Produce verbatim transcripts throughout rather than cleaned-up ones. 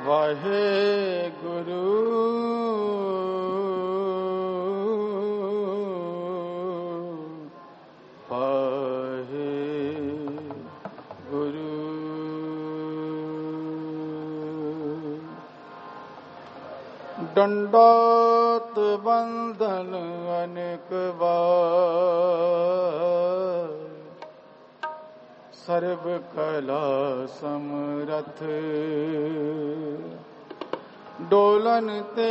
वाहे गुरु वाहे गुरु। दंडोत बंधन अनेक बार, सर्व कला समरथ डोलन ते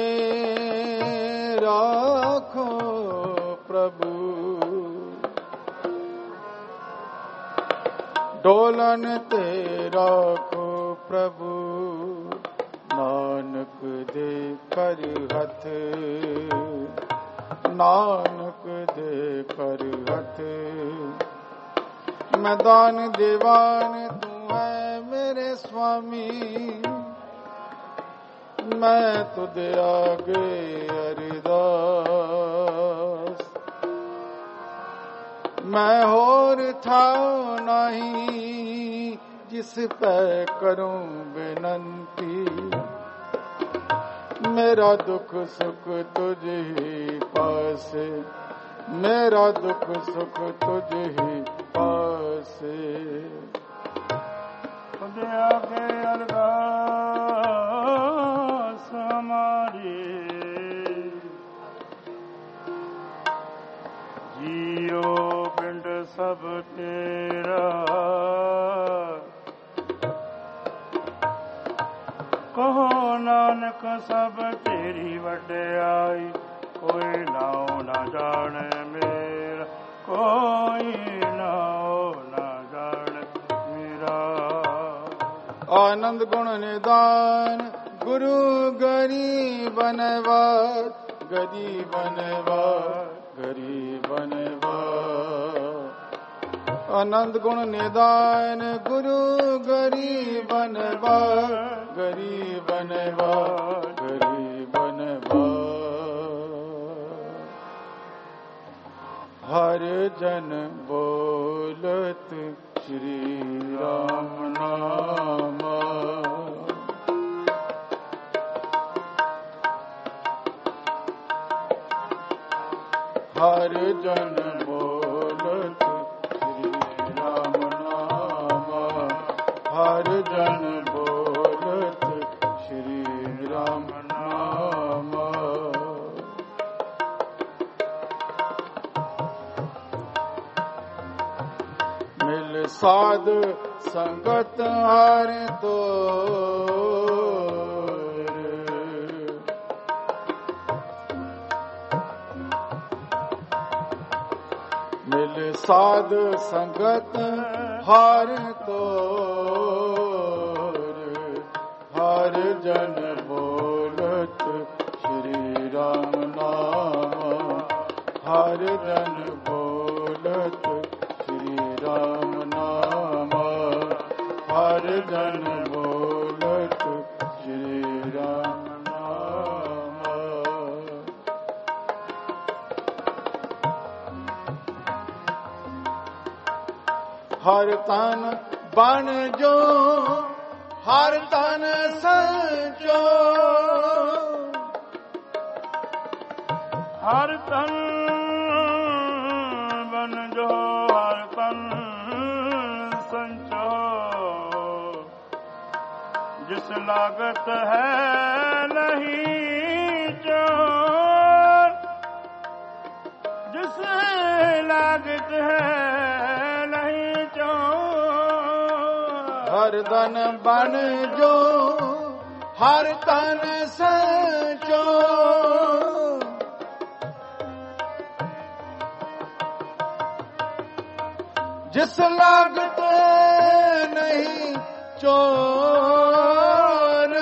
राखो प्रभु। डोलन ते राखो प्रभु, नानक दे कर हथ, नानक दे कर हथ। मैं दान दीवान तू है मेरे स्वामी, मैं तुझे आगे अरदास। मैं होर था नहीं जिस पे करूं विनंती, मेरा दुख सुख तुझ ही पास, मेरा दुख सुख तुझ ही पास। तुझे आगे अरदास हमारी, जियो पिंड सब तेरा। कहो नानक सब तेरी वड्याई, कोई नाओ ना जाने मेरा, कोई नाओ ना जाने मेरा। आनंद गुण निदान गुरु गरीब बनवार, गरीब बनवार, गरीब बनवार। आनंद गुण निदान गुरु गरीब बनवार, गरीब बनवार, गरीब बनवार। हर जन बोलत श्री राम नामा, हर जन बोलत श्री राम नामा, हर जन बोलत श्री राम नामा। मिल साध संगत हर तो, मिल साध संगत हर तोर। हर जन बोलत श्री राम नामा, हर जन बोलत श्री राम नामा, हर जन बोलत श्री राम नामा। हर तन बन जो, हर तन संजो, हर तन बन जो, हर तन संचो। जिस लागत है नहीं चोर, जिस लागत है नहीं चोर। हर तन बन जो, हर तन संजो। जिस लागत नहीं चोर।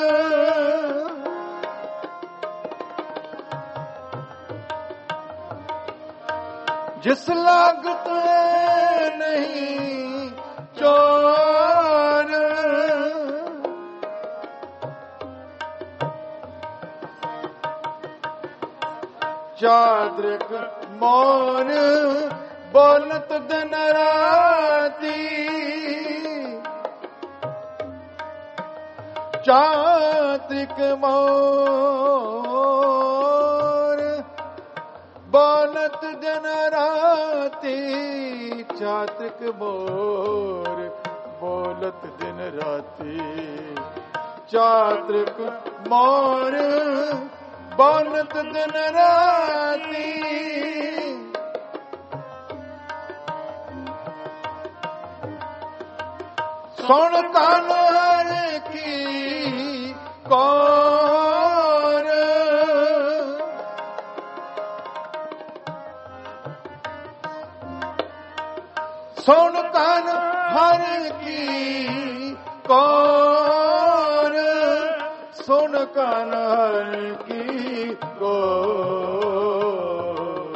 जिस लागत नहीं चोर। चाद्रिक मोर बोलत दिन राती, ਚਾਤ੍ਰਿਕ ਮੋਰ ਬੋਲਤ ਦਿਨ ਰਾਤੀ ਚਾਤ੍ਰਿਕ ਮੋਰ ਬੋਲਤ ਦਿਨ ਰਾਤੀ ਚਾਤ੍ਰਿਕ ਮੋਰ ਬੋਲਤ ਦਿਨ ਰਾਤੀ ਸੁਣ ਤਨ ਹਰ ਕੀ ਕੌਰ ਸੁਣ ਤਨ ਹਰ ਕੀ ਕੌਰ ਸੁਣ ਕਨ ਹਰ ਕੀ ਕੌਰ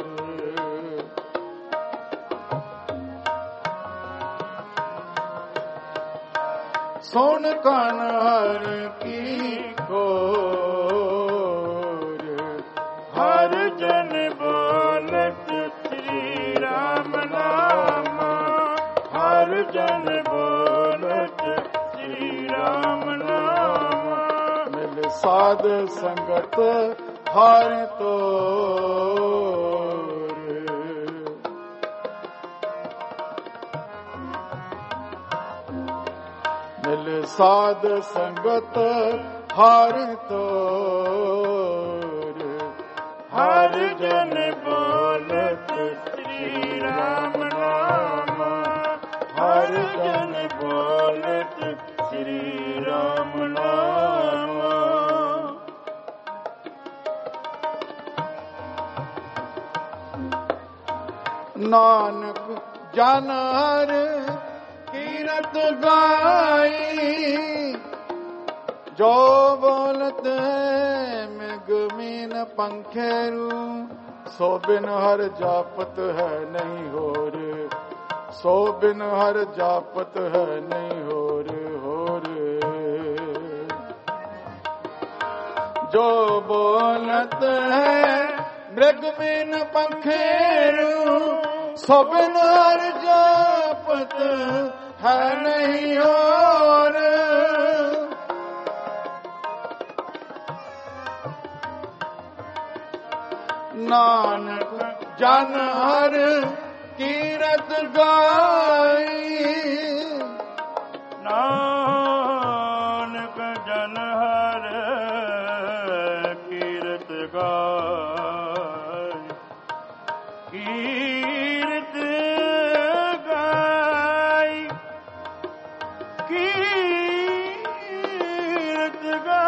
ਸੁਣ ਕਨ ਹਰ ਕੀ ਕੌਰ ਹਰ ਜਨ ਬੋਲਤ ਸ੍ਰੀ ਰਾਮ ਨਾਮ ਹਰ ਜਨ ਬੋਲਤ ਸ੍ਰੀ ਰਾਮ ਨਾਮ ਮਿਲ ਸਾਧ ਸੰਗਤ ਹਰ ਤੋਰ ਮਿਲ ਸਾਧ ਸੰਗਤ ਹਰ ਤੋਰ ਹਰ ਜਨ ਬੋਲਤ ਸ੍ਰੀ ਰਾਮ ਨਾਮ ਹਰ ਜਨ ਬੋਲਤ ਸ੍ਰੀ ਰਾਮ ਨਾਮ ਨਾਨਕ ਜਨ ਹਰ ਕੀਰਤ ਗਾਈ ਜੋ ਬੋਲਤ ਹੈ ਮਿਗ ਮੀਨ ਪੰਖੇਰੂ ਸੋ ਬਿਨ ਹਰ ਜਾਪਤ ਹੈ ਨਹੀਂ ਹੋਰ ਸੋ ਬਿਨ ਹਰ ਜਾਪਤ ਹੈ ਨਹੀਂ ਹੋਰ ਹੋਰ ਜੋ ਬੋਲਤ ਹੈ ਮ੍ਰਿਗ ਮੀਨ ਪੰਖੇਰੂ ਸੋ ਬਿਨ ਹਰ ਜਾਪਤ ਹੈ ਨਹੀਂ ਹੋਰ ਨਾਨਕ ਜਨ ਹਰ ਕੀਰਤ ਗਾਈ ਨਾਨਕ ਜਨ ਹਰ ਕੀਰਤ ਗਾਈ ਕੀਰਤ ਗਾਈ ਕੀਰਤ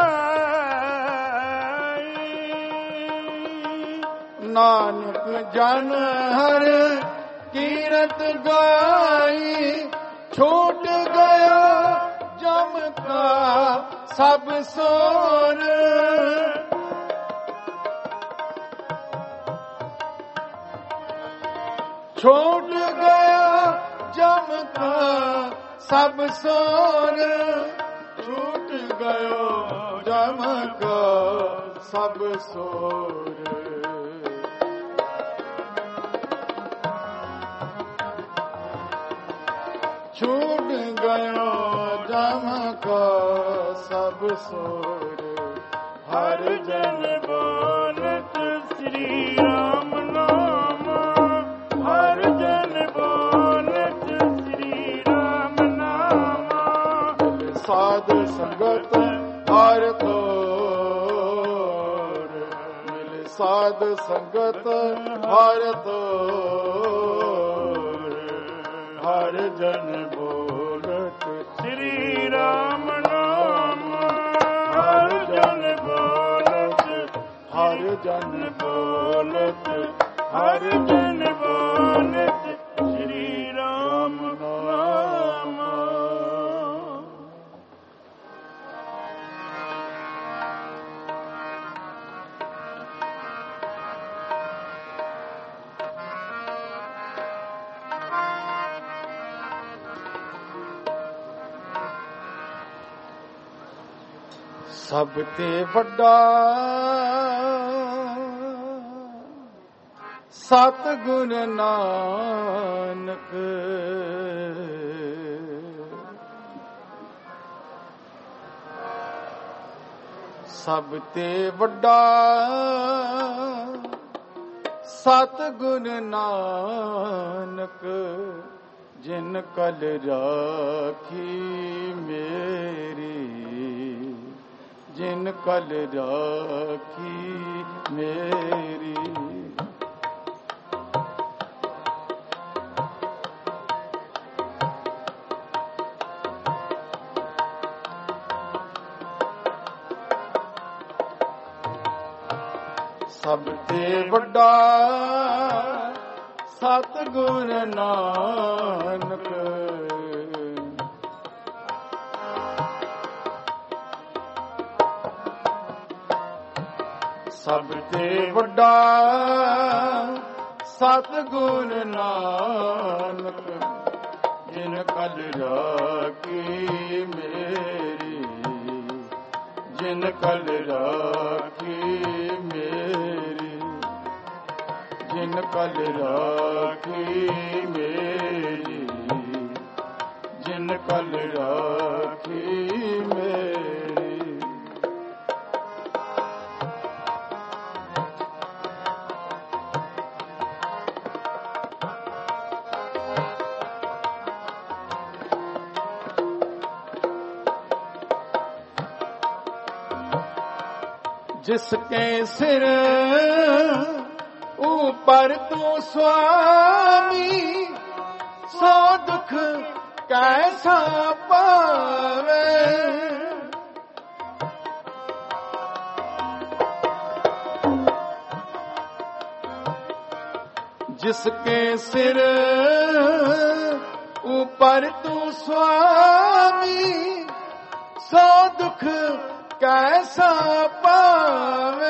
ਗਾਈ ਨਾਨਕ ਜਨ ਹਰ ਕੀਰਤ ਗਾਈ ਛੂਟ ਗਿਆ ਜਮ ਕਾ ਸਭ ਸੋਰ ਛੂਟ ਗਿਆ ਜਮ ਕਾ ਸਭ ਸੋਰ ਛੂਟ ਗयो ਜਮ ਕਾ ਸਭ ਸੋਰ छूट गयो जम का सब सोर हर जन बोलत श्री राम नाम हर जन बोलत श्री राम नाम साध संगत हर तोर मिल साध संगत हर तोर हर जन बोलत श्री राम नाम हर जन बोलत हर जन बोलत हर जन बोलत श्री राम नाम सब ते वड्डा सतगुर नानक ਸਭ ਤੇ ਵੱਡਾ ਸਤਿਗੁਰ ਨਾਨਕ ਜਿਨ ਕਲ ਰਾਖੀ ਮੇਰੀ, ਜਿਨ ਕਲ ਰਾਖੀ ਮੇਰੀ। ਸਭ ਤੇ ਵੱਡਾ ਸਤਿਗੁਰ ਨਾਨਕ ਸਭ ਤੇ ਵੱਡਾ ਸਤਿਗੁਰ ਨਾਨਕ ਜਿਨ ਕਲ ਰਾਖੀ ਮੇਰੀ, ਜਿਨ ਕਲ ਰਾਖੀ ਮੇਰੀ, ਜਿਨ ਕਲ ਰਾਖੀ ਮੇਰੀ, ਜਿਨ ਕਲ ਰਾਖੀ ਮੇਰੀ। जिसके सिर ऊपर तू स्वामी, सो दुख कैसा पावे। जिसके सिर ऊपर तू स्वामी, सो दुख कैसा पावे।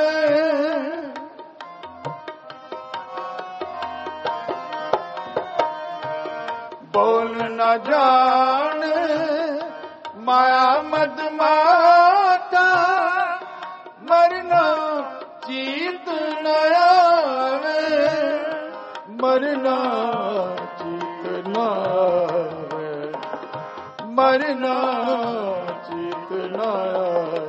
बोल न जान माया मद माता, मरना चीत न आवे, मरना चीत न आवे, मरना चीत न आवे।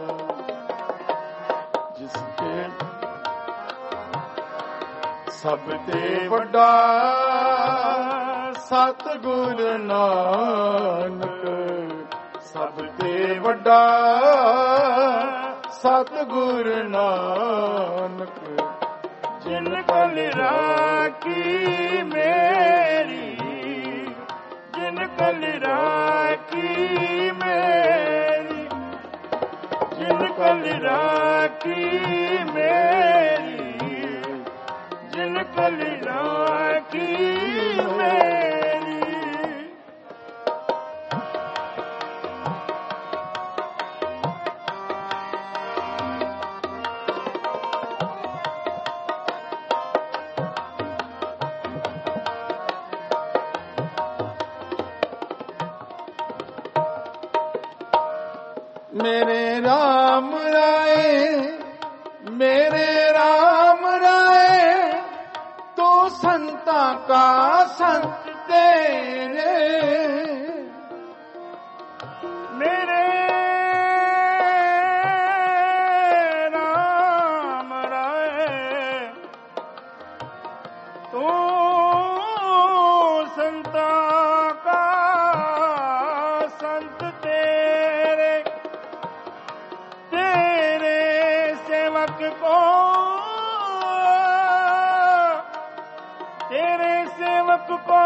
ਸਭ ਤੇ ਵੱਡਾ ਸਤਿਗੁਰ ਨਾਨਕ, ਸਭ ਤੇ ਵੱਡਾ ਸਤਿਗੁਰ ਨਾਨਕ ਜਿਨ ਕਲ ਰਾਖੀ ਮੇਰੀ, ਜਿਨ ਕਲ ਰਾਖੀ ਮੇਰੀ, ਜਿਨ ਕਲ ਰਾਖੀ ਮੇਰੀ, ਜਿਨ ਕਲ ਰਾਖੀ ਮੇਰੀ। मेरे राम राय, मेरे राम राय, तो संता का संत तेरे। मेरे राम राय, तो संता का संत तेरे। तेरे सेवक को, तेरे सेवक को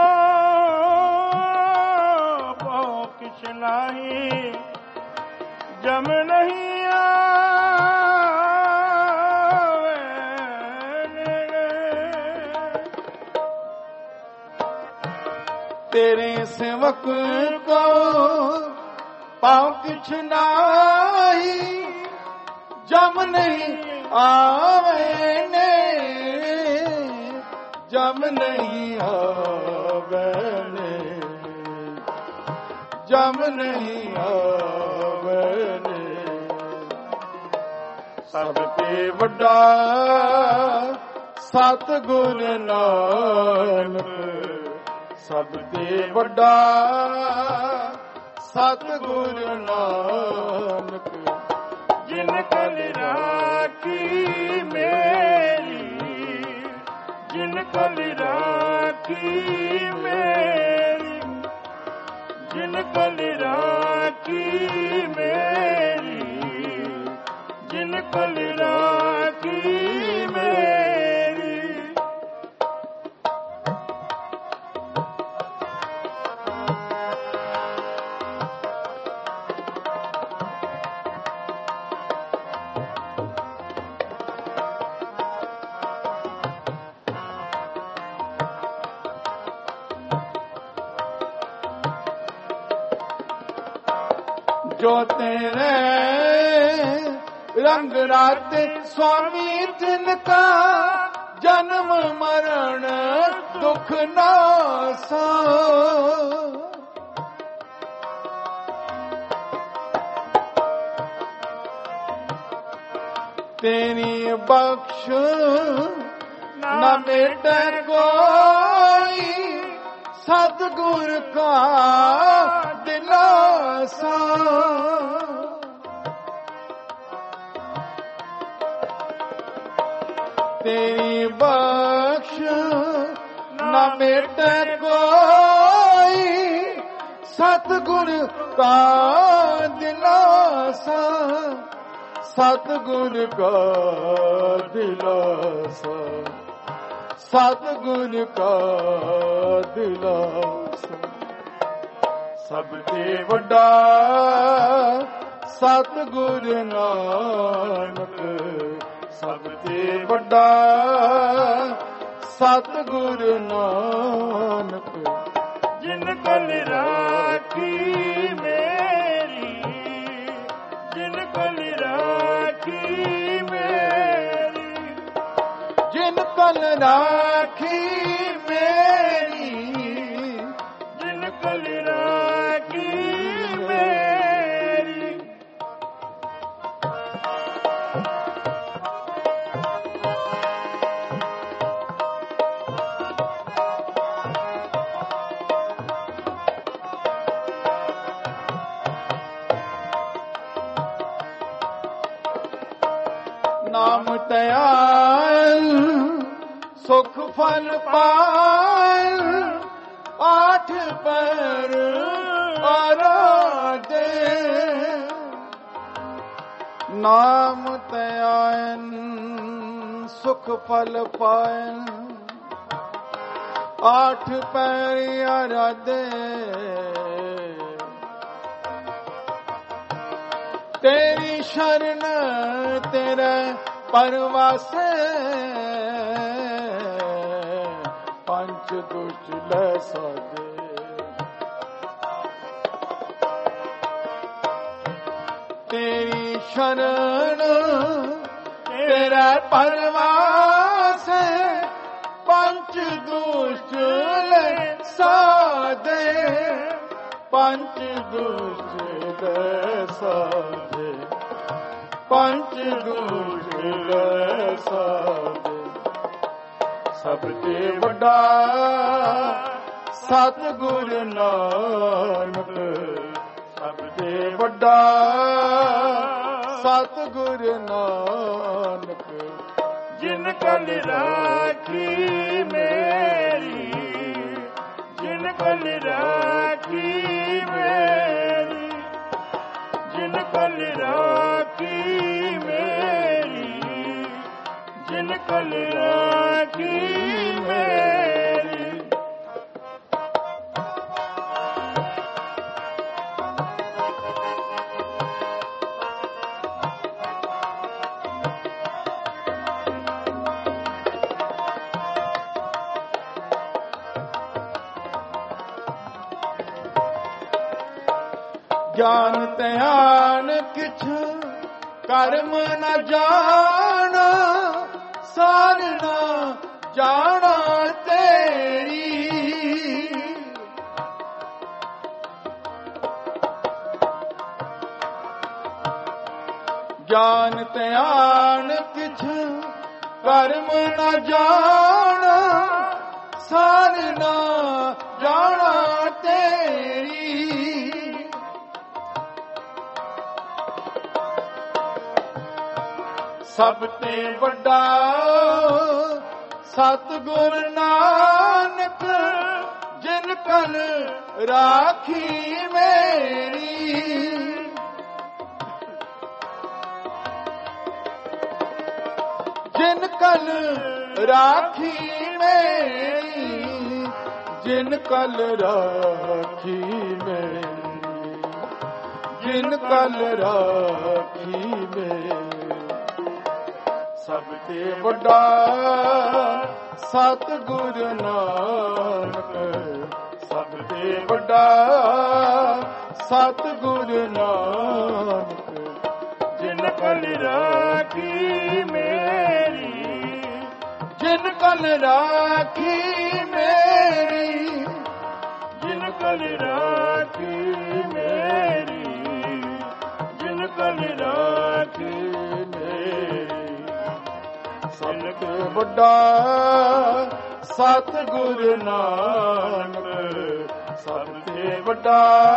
बहु किछ नाही, जम नहीं आवे। तेरे सेवक को पाँव किछ नाही, जम नहीं आवे ने, जम नहीं आवे ने, जम नहीं आवे ने। सब ते वड्डा सतगुर नानक, सब ते वड्डा सतगुर नानक जिन ਕਲ ਰਾਖੀ ਮੇਰੀ, ਜਿਨ ਕਲ ਰਾਖੀ ਮੇਰੀ, ਜਿਨ ਕਲ ਰਾਖੀ ਮੇਰੀ, ਜਿਨ ਕਲ ਰਾਖੀ ਮੇਰੀ। ਜੋ ਤੇਰੇ ਰੰਗ ਰਾਤੇ स्वामी तिनका जन्म मरण दुख नासा। तेरी बख्श न मिटे कोई, सतगुर का दिलासा। तेरी बख्श न मिटे कोई, सतगुर का दिलासा। सतगुर का दिलासा, सतगुर का दिलासा। सबते वड्डा सतगुर नानक, सबते वड्डा सतगुर नानक। जिन कल राखी मेरी, जिन कल राखी मेरी, जिन कल राखी मेरी, जिन कल राखी मेरी। नाम दयाल सुख फल पाल, आठ पर आराधे। नाम दयाल सुख फल पाल, आठ पैर आराधे। तेरी शरण तेरे परवासे, पंच दुष्ट ले साजे। तेरी शरण तेरे परवासे, पंच दुष्ट ले साजे। पंच दुष्ट ले साजे, पंच दुष्ट ले साजे। सबते वड्डा सतगुर नानक, सबते वड्डा सतगुर नानक। जिन कल राखी मेरी, जिन कल राखी मेरी, जिन कल राखी मेरी, जिन कल राखी मेरी। ज्ञान ध्यान किछ कर्म न जाना, सार न जाना तेरी। ज्ञान ध्यान किछ कर्म न जाना, सार न जाना तेरी। ਸਭ ਤੇ ਵੱਡਾ ਸਤਿਗੁਰ ਨਾਨਕ ਜਿਨ ਕਲ ਰਾਖੀ ਮੇਰੀ। ਜਿਨ ਕਲ ਰਾਖੀ ਮੇਰੀ, ਜਿਨ ਕਲ ਰਾਖੀ ਮੇਰੀ, ਜਿਨ ਕਲ ਰਾਖੀ ਮੇਰੀ। ਸਭ ਤੇ ਵੱਡਾ ਸਤਿਗੁਰ ਨਾਨਕ, ਸਭ ਤੇ ਵੱਡਾ ਸਤਿਗੁਰ ਨਾਨਕ ਜਿਨ ਕਲ ਰਾਖੀ ਮੇਰੀ, ਜਿਨ ਕਲ ਰਾਖੀ ਮੇਰੀ, ਜਿਨ ਕਲ ਰਾਖੀ ਮੇਰੀ, ਜਿਨ ਕਲ ਰਾਖੀ ਮੇਰੀ। ਸਭ ਤੇ ਵੱਡਾ ਸਤਿਗੁਰ ਨਾਨਕ, ਸਭ ਤੇ ਵੱਡਾ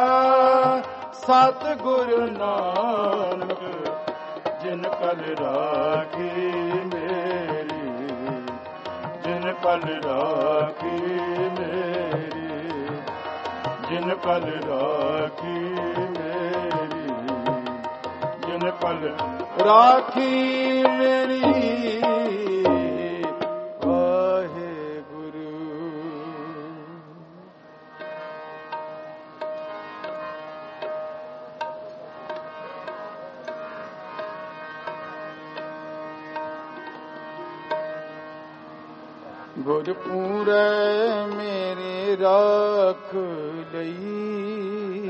ਸਤਿਗੁਰ ਨਾਨਕ ਜਿਨ ਕਲ ਰਾਖੀ ਮੇਰੀ, ਜਿਨ ਕਲ ਰਾਖੀ ਮੇਰੀ, ਜਿਨ ਕਲ ਰਾਖੀ ਮੇਰੀ, ਜਿਨ ਕਲ ਰਾਖੀ ਮੇਰੀ। ਗੁਰਪੂਰੈ ਮੇਰੇ ਰਾਖ ਲਈ,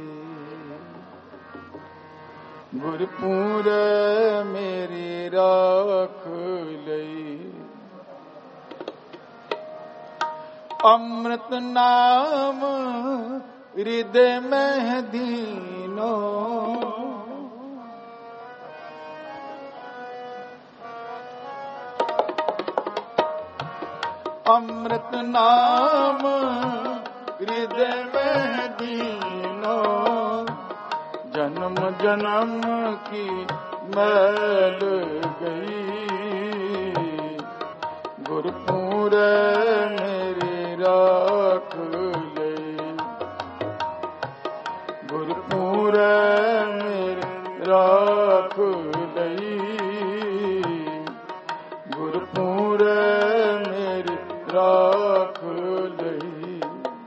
ਗੁਰਪੂਰੈ ਮੇਰੇ ਰਾਖ ਲਈ। ਅੰਮ੍ਰਿਤ ਨਾਮ ਹਿਰਦੈ ਮਹਿ ਦੀਨੋ, ਅੰਮ੍ਰਿਤ ਨਾਮ ਹਿਰਦੈ ਮਹਿ ਦੀਨੋ। ਜਨਮ ਜਨਮ ਕੀ ਮੈਲ ਗਈ, ਗੁਰਪੂਰੈ ਮੇਰੀ ਰਾਖ ਲਈ, ਗੁਰਪੂਰੈ ਮੇਰੀ ਰਾਖ ਲਈ, ਗੁਰਪੂਰੈ ਮੇਰੀ ਰਾਖ ਲਈ।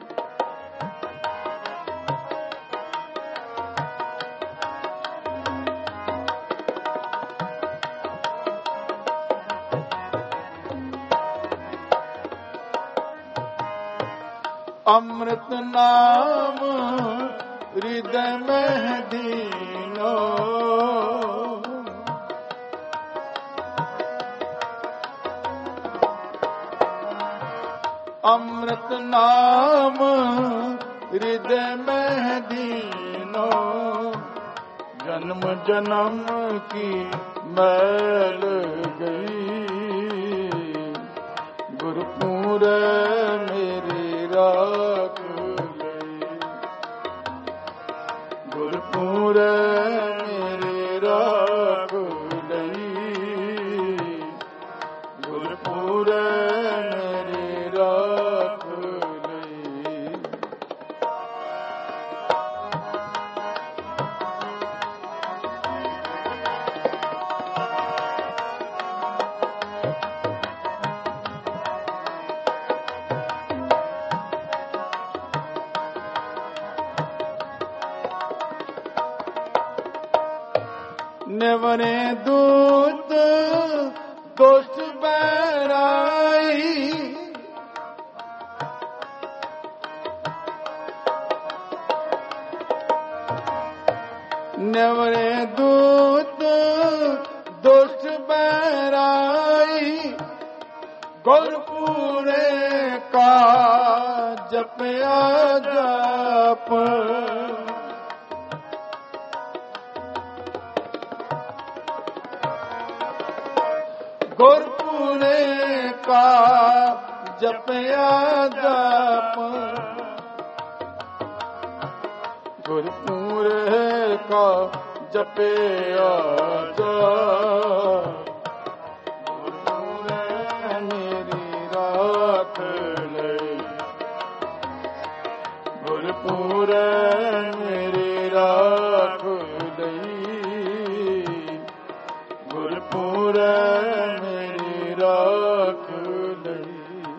ਅੰਮ੍ਰਿਤ ਨਾਮ ਹਿਰਦੈ ਮਹਿ ਦੀਨੋ, ਅੰਮ੍ਰਿਤ ਨਾਮ ਹਿਰਦੈ ਮਹਿ ਦੀਨੋ। ਜਨਮ ਜਨਮ ਕੀ ਮੈਲ ਗਈ, ਗੁਰਪੂਰੈ ਮੇਰੀ ਰਾਖ ਲਈ, ਗੁਰਪੂਰੈ ਮੇਰੀ ਰਾਖ ਲਈ, ਗੁਰਪੂਰੈ ਮੇਰੀ ਰਾਖ ਲਈ। ਨਿਵਰੇ ਦੂਤ ਦੁਸ਼ਟ ਬੈਰਾਈ, ਨਿਵਰੇ ਦੂਤ ਦੁਸ਼ਟ ਬੈਰਾਈ। ਗੁਰਪੂਰੇ ਕਾ ਜਪਿਆ ਜਪ, ਗੁਰਪੂਰੇ ਕਾ ਜਪਿਆ ਜਪ, ਗੁਰਪੂਰੇ ਕਾ ਜਪਿਆ ਜਾ ਗੁਰਪੂਰੈ ਮੇਰੀ ਰਾਖ ਲਈ ਗੁਰਪੂਰੈ ਮੇਰੀ ਰਾਖ ਲਈ ਗੁਰਪੂਰੈ ਮੇਰੀ ਰਾਖ ਲਈ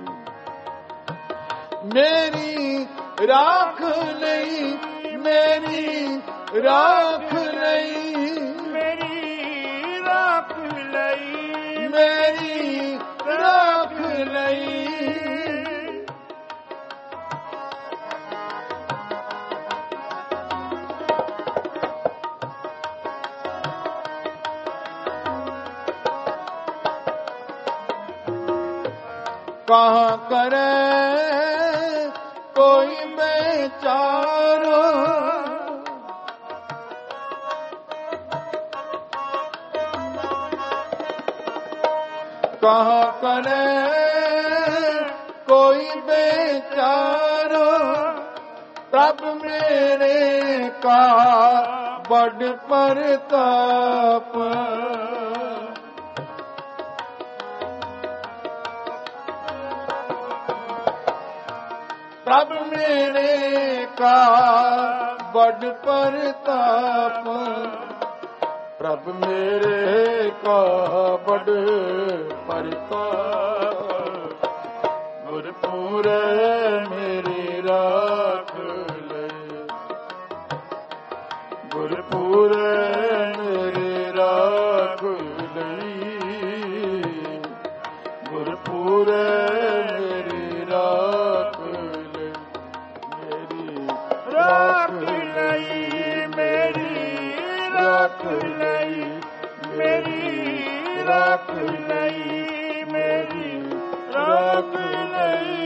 ਮੇਰੀ ਰਾਖ ਲਈ ਮੇਰੀ ਰਾਖ ਲਈ ਮੇਰੀ ਰਾਖ ਲਈ ਮੇਰੀ ਰਾਖ ਲਈ कहाँ करे कोई बेचारो कहाँ करे कोई बेचारो प्रभु मेरे का बड़ परताप प्रभु मेरे का बड़ परताप प्रभु मेरे का बड़ परताप गुरपूरੈ मेरी राख ਲਈ गुरपूरੈ मेरी राख ਲਈ गुरपूरੈ मेरी राख ਰਾਖ ਲਈ ਮੇਰੀ ਰਾਖ ਲਈ ਮੇਰੀ ਰਾਖ ਲਈ ਮੇਰੀ ਰਾਖ ਲਈ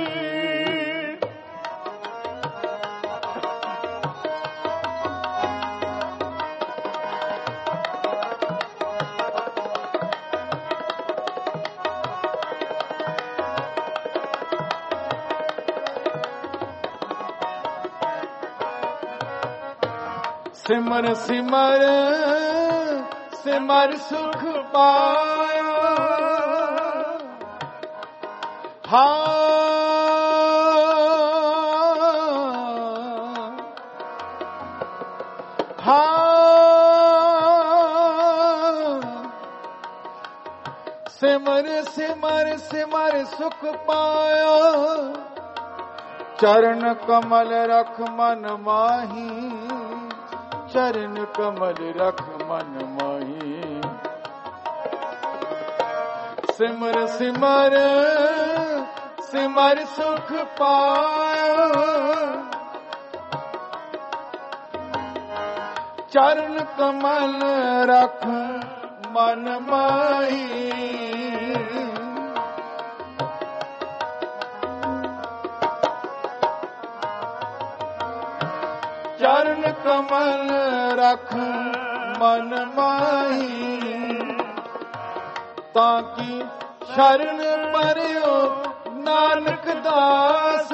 सिमर सिमर सिमर सुख पाया हाँ हाँ सिमर सिमर सिमर सुख पाया चरण कमल रख मन माही चरण कमल रख मन माही सिमर सिमर सिमर सुख पाया चरण कमल रख मन माही चरण कमल रख मन माही ताकि शरण परियो नानक दास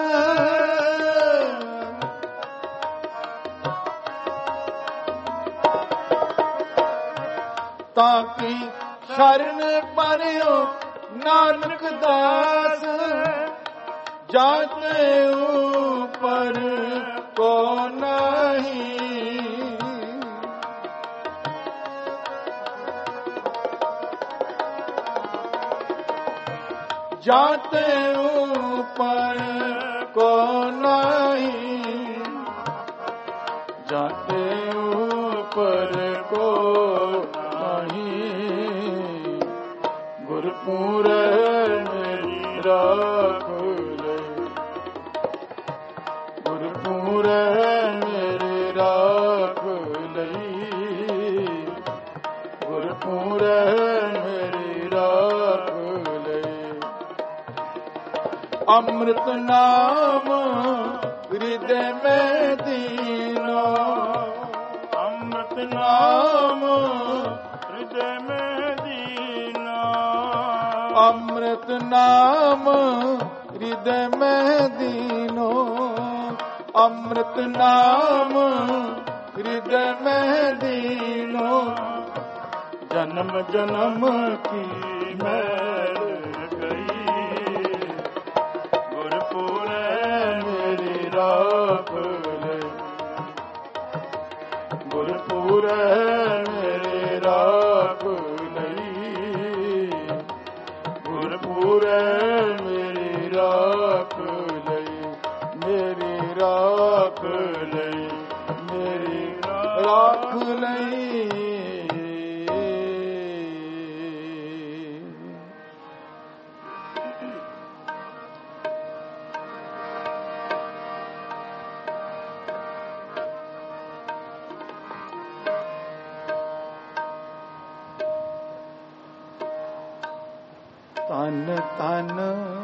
ताकि शरण परियो नानक दास जाते ऊपर को नहीं जाते ऊपर को नहीं जाते ऊपर को नहीं गुरपूरੈ मेरी राख ਲਈ गुरपूरੈ मेरी राख ਲਈ गुरपूरੈ मेरी राख ਲਈ अमृत नाम हृदय में दीनो अमृत नाम हृदय में दीना अमृत नाम हृदय में दीनो अमृत नाम हृदय में दीनो, जन्म जन्म की मैल गई, गुरपुर मेरी राख लई, गुरपुर मेरी राख लई, गुरपुर मेरी राख लई, मेरी राख लई, मेरी राख लई। तन तन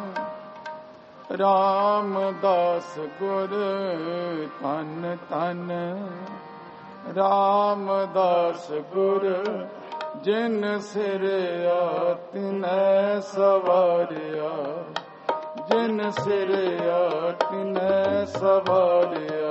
रामदास गुर, तन तन रामदास गुर, जिन सिरया तिनै सवारिया, जिन सिरया तिनै सवारिया।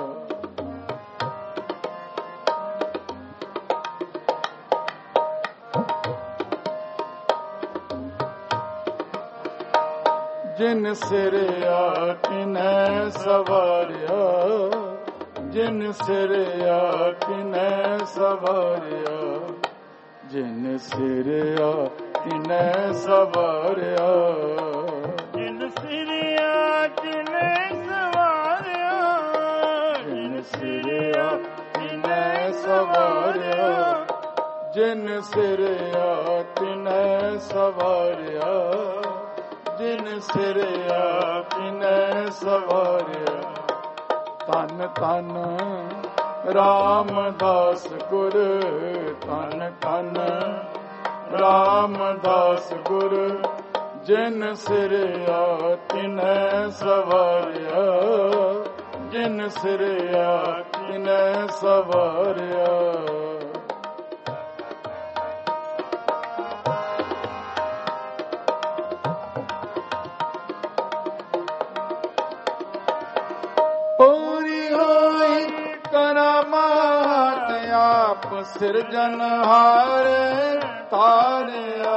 जिन सिरया तिनै सवारिया, जिन सिरया तिनै सवारिया, जिन सिरया तिनै सवारिया, जिन सिरया तिनै सवारिया, जिन सिरया तिनै सवारिया, जिन सिरया तिनै सवारिया, जिन सिरया तिनै सवारिया। तन तन रामदास गुर, तन तन रामदास गुर, जिन सिरया तिनै सवारिया, जिन सिरया तिनै सवारिया। पूरी होई करामात आप सिरजनहार तारिया,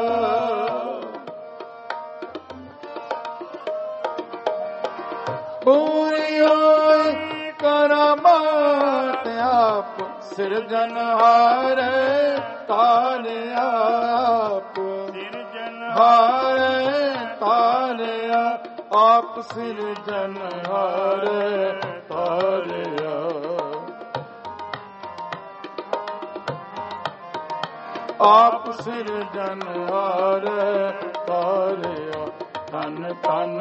पूरी होई करामात आप सिरजनहार तारिया, आप सिरजनहार तारिया, आप सिरजनहार तारिया। आप सिरजनहार तारिया। तन तन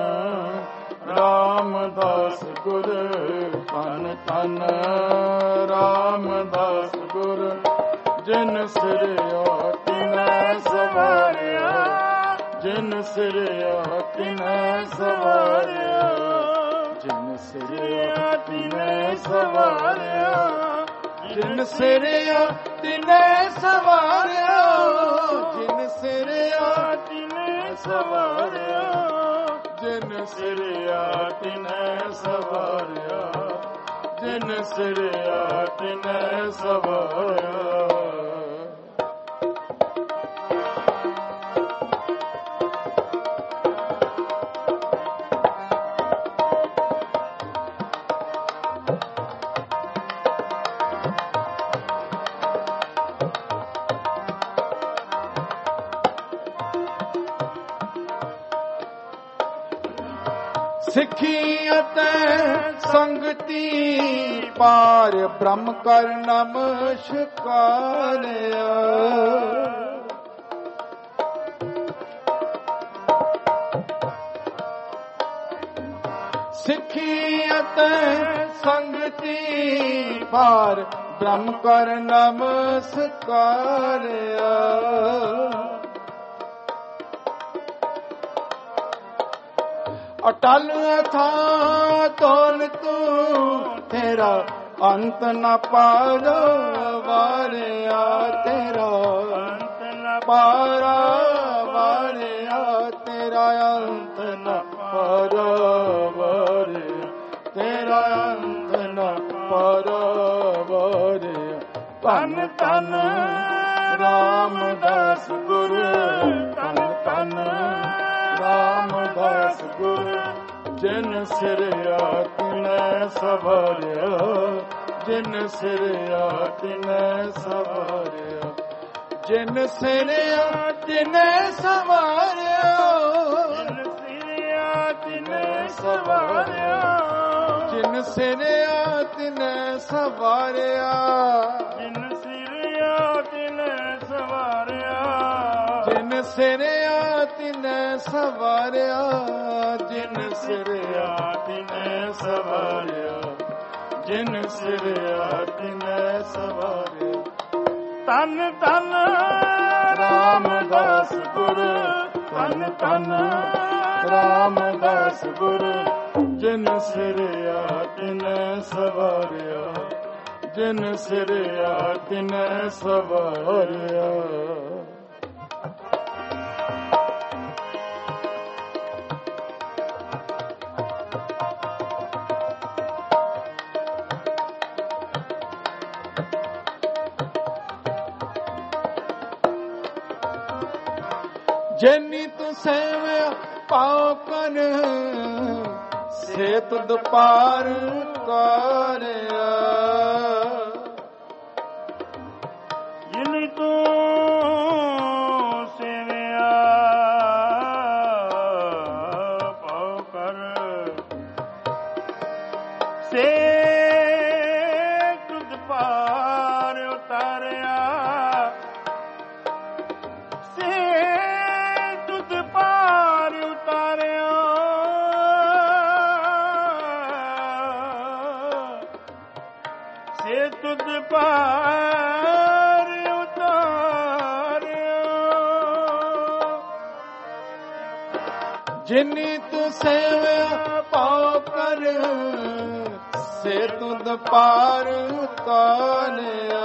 रामदास गुर, तन तन रामदास गुर, जिन सिरया तिनै सवारिया, जिन सिरया तिनै सवारिया, जिन सिरया तिनै सवारिया, जिन सिरया तिनै सवारिया, जिन सिरया तिनै सवारिया, जिन सिरया तिनै सवारिया, जिन सिरया तिनै सवारिया। ਸਿੱਖੀ ਅਤੇ ਸੰਗਤੀ ਪਾਰ ਬ੍ਰਹਮ ਕਰ ਨਮਸਕਾਰਿਆ, ਸਿੱਖੀ ਅਤੇ ਸੰਗਤੀ ਪਾਰ ਬ੍ਰਹਮ ਕਰ ਨਮਸਕਾਰਿਆ। ਅਟਲ ਥਾ ਤੋਲ ਤੂੰ ਤੇਰਾ ਅੰਤ ਨ ਪਾਰਾ ਵਾਰਿਆ, ਤੇਰਾ ਅੰਤ ਨ ਪਾਰਾ ਵਾਰਿਆ, ਤੇਰਾ ਅੰਤ ਨ ਪਾਰਾ ਵਾਰਿਆ, ਤੇਰਾ ਅੰਤ ਨ ਪਾਰਾ ਧੰਨ ਧੰਨ ਰਾਮਦਾਸ ਗੁਰ, ਧੰਨ ਧੰਨ ਰਾਮਦਾਸ ਗੁਰ, ਜਿਨ ਸਿਰਿਆ ਤਿਨੈ ਸਵਾਰਿਆ, ਜਿਨ ਸਿਰਿਆ ਤਿਨੈ ਸਵਾਰਿਆ, ਜਿਨ ਸਿਰਿਆ ਤਿਨੈ ਸਵਾਰਿਆ, ਜਿਨ ਸਿਰਿਆ ਤਿਨੈ ਸਵਾਰਿਆ, ਜਿਨ ਸਿਰਿਆ ਤਿਨੈ ਸਵਾਰਿਆ, ਜਿਨ ਸਿਰਿਆ ਤਿਨੈ ਸਵਾਰਿਆ, ਜਿਨ ਸਿਰਿਆ ਤਿਨੈ ਸਵਾਰਿਆ, ਜਿਨ ਸਿਰਿਆ ਤਿਨੈ ਸਵਾਰਿਆ, ਜਿਨ ਸਿਰਿਆ ਤਿਨੈ ਸਵਾਰਿਆ, ਧੰਨ ਧੰਨ ਰਾਮਦਾਸ ਗੁਰ, ਧੰਨ ਧੰਨ ਰਾਮਦਾਸ ਗੁਰ, ਜਿਨ ਸਿਰਿਆ ਤਿਨੈ ਸਵਾਰਿਆ, ਜਿਨ ਸਿਰਿਆ ਤਿਨੈ ਸਵਾਰਿਆ। ਜਿਨੀ ਤੂੰ ਸੇਵਿਆ ਪਾਉ ਕਨ, ਸੇ ਤੁਧ ਪਾਰ ਕਰਿਆ, ਜਿਨੀ ਤੂੰ ਸੇਵਿਆ ਪਾਉ ਕਰ, ਸੇ ਤੁਧ ਪਾਰ ਉਤਾਰਿਆ, ਸੇ ਤੁਧ ਪਾਰ ਉਤਾਰਿਆ, ਜਿਨੀ ਤੂੰ ਸੇਵਿਆ ਪਾਉ ਕਰ, ਸੇ ਤੁਧ ਪਾਰ ਉਤਾਰਿਆ,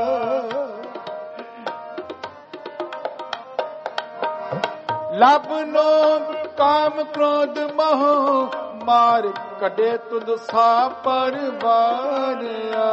ਲਭ ਲੋਭ ਕਾਮ ਕ੍ਰੋਧ ਮੋਹ, ਮਾਰ ਕੱਢੇ ਤੁਧ ਸਾ ਪਰਵਾਰਿਆ,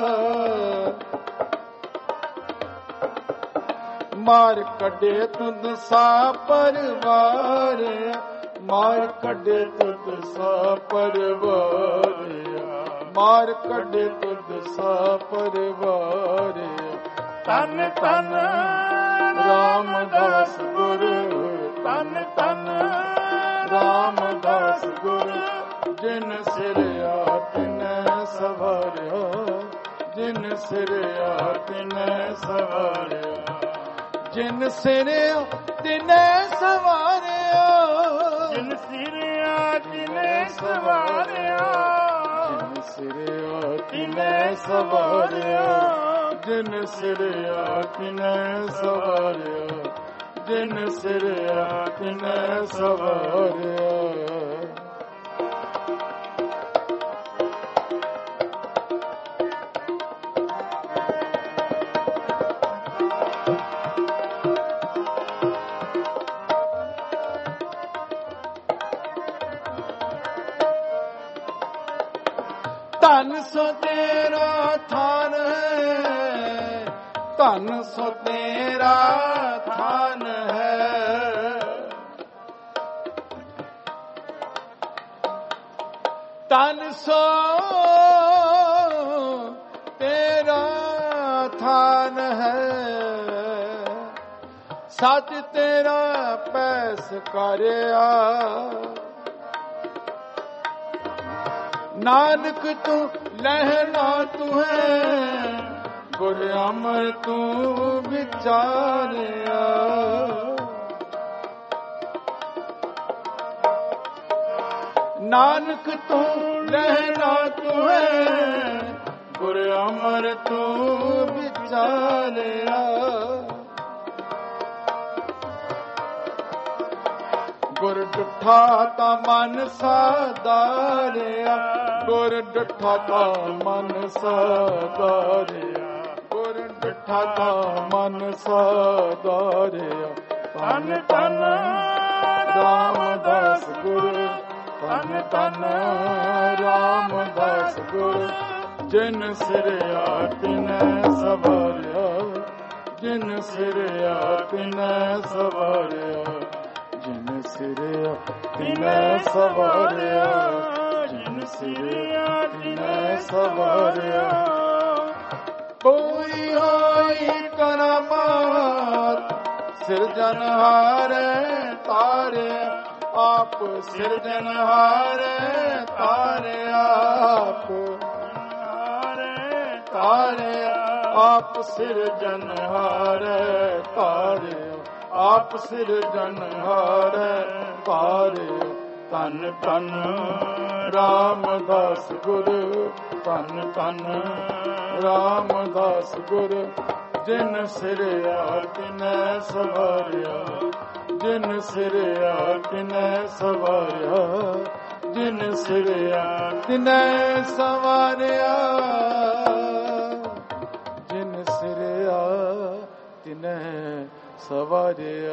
ਮਾਰ ਕੱਢੇ ਤੁਧ ਸਾ ਪਰਵਾਰਿਆ, ਮਾਰ ਕੱਢੇ ਤੁਧ ਸਾ ਪਰਵਾਰਿਆ, ਮਾਰ ਕੱਢੇ ਤੁਧ ਸਾ ਪਰਵਾਰਿਆ, ਧੰਨ ਧੰਨ ਰਾਮਦਾਸ ਗੁਰ, ਧੰਨ ਧੰਨ ਰਾਮਦਾਸ ਗੁਰ, ਜਿਨ ਸਿਰਿਆ ਤਿਨੈ ਸਵਾਰਿਆ, ਜਿਨ ਸਿਰਿਆ ਤਿਨੈ ਸਵਾਰਿਆ, ਜਿਨ ਸਿਰਿਆ ਤਿਨੈ ਸਵਾਰਿਆ, ਜਿਨ ਸਿਰਿਆ ਤਿਨੈ ਸਵਾਰਿਆ, ਜਿਨ ਸਿਰਿਆ ਤਿਨੈ ਸਵਾਰਿਆ, ਜਿਨ ਸਿਰਿਆ ਤਿਨੈ ਸਵਾਰਿਆ, ਜਿਨ ਸਿਰਿਆ ਤਿਨੈ ਸਵਾਰਿਆ। ਧਨ ਸੋ ਤੇਰਾ ਥਾਨ ਹੈ, ਧਨ ਸੋ ਤੇਰਾ ਥਾਨ ਹੈ, ਧਨ ਸੋ ਤੇਰਾ ਥਾਨ ਹੈ, ਸੱਚ ਤੇਰਾ ਪੈਸ ਕਰਿਆ, ਨਾਨਕ ਤੂੰ ਲਹਿਣਾ ਤੂੰ ਹੈ, ਗੁਰ ਅਮਰ ਤੂੰ ਵਿਚਾਰਿਆ, ਨਾਨਕ ਤੂੰ ਲਹਿਣਾ ਤੂੰ ਹੈ, ਗੁਰ ਅਮਰ ਤੂੰ ਵਿਚਾਰਿਆ, ਗੁਰ ਡੁੱਠਾ ਤਾਂ ਮਨ ਸਾਧਾਰਿਆ, ਗੁਰ ਡੁੱਠਾ ਤਾਂ ਮਨ ਸਾਧਾਰਿਆ, ਗੁਰ ਡੁੱਠਾ ਤਾਂ ਮਨ ਸਾਧਾਰਿਆ, ਧੰਨ ਧੰਨ ਰਾਮਦਾਸ ਗੁਰ, ਧੰਨ ਧੰਨ ਰਾਮਦਾਸ ਗੁਰ, ਜਿਨ ਸਿਰਿਆ ਤਿਨੈ ਸਵਾਰਿਆ, ਜਿਨ ਸਿਰਿਆ ਤਿਨੈ ਸਵਾਰਿਆ, ਜਿਨ ਸਿਰਿਆ ਤਿਨੈ ਸਵਾਰਿਆ, ਜਿਨ ਸਿਰਿਆ ਤਿਨੈ ਸਵਾਰਿਆ। ਕੋਈ ਹੋਈ ਕਰਾਮਾਤ ਸਿਰਜਨਹਾਰੇ ਤਾਰੇ, ਆਪ ਸਿਰਜਨਹਾਰੇ ਤਾਰੇ, ਆਪ ਤਾਰੇ, ਆਪ ਸਿਰਜਨਹਾਰੇ ਤਾਰੇ, ਆਪ ਸਿਰਜਨਹਾਰੇ ਤਾਰੇ। ਧੰਨ ਧੰਨ ਰਾਮਦਾਸ ਗੁਰ, ਧੰਨ ਧੰਨ ਰਾਮਦਾਸ ਗੁਰ, ਜਿਨ ਸਿਰਿਆ ਤਿਨੈ ਸਵਾਰਿਆ, ਜਿਨ ਸਿਰਿਆ ਤਿਨੈ ਸਵਾਰਿਆ, ਜਿਨ ਸਿਰਿਆ ਤਿਨੈ ਸਵਾਰਿਆ, ਜਿਨ ਸਿਰਿਆ ਤਿਨੈ ਸਵਾਰਿਆ।